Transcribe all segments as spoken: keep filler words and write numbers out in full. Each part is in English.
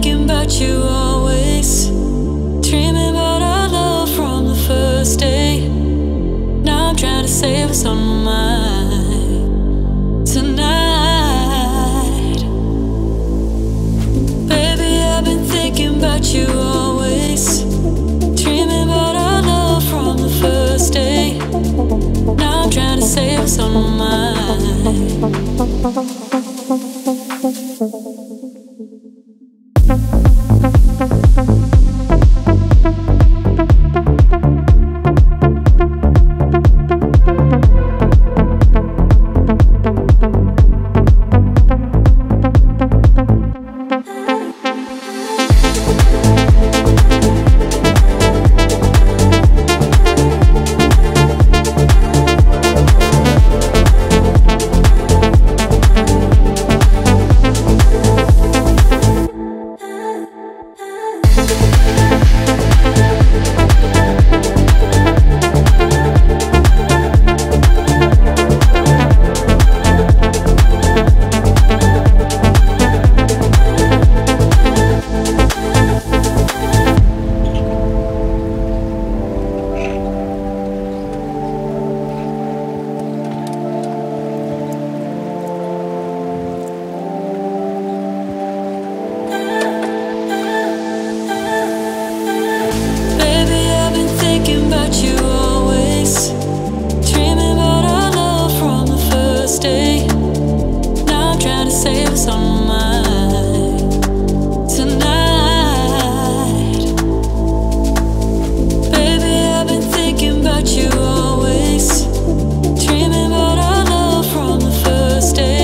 thinking about you always. Dreaming about our love from the first day. Now I'm trying to save what's on my mind tonight. Baby, I've been thinking about you always. Dreaming about our love from the first day. Now I'm trying to save what's on my mind.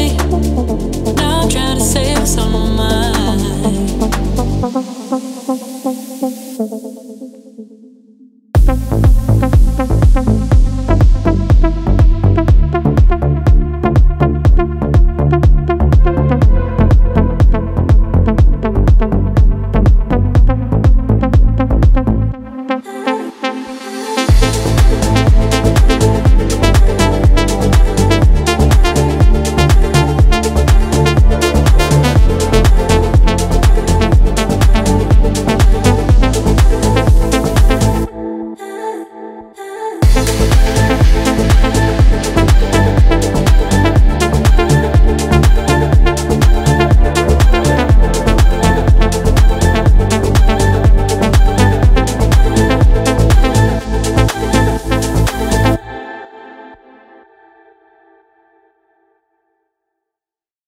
Thank you.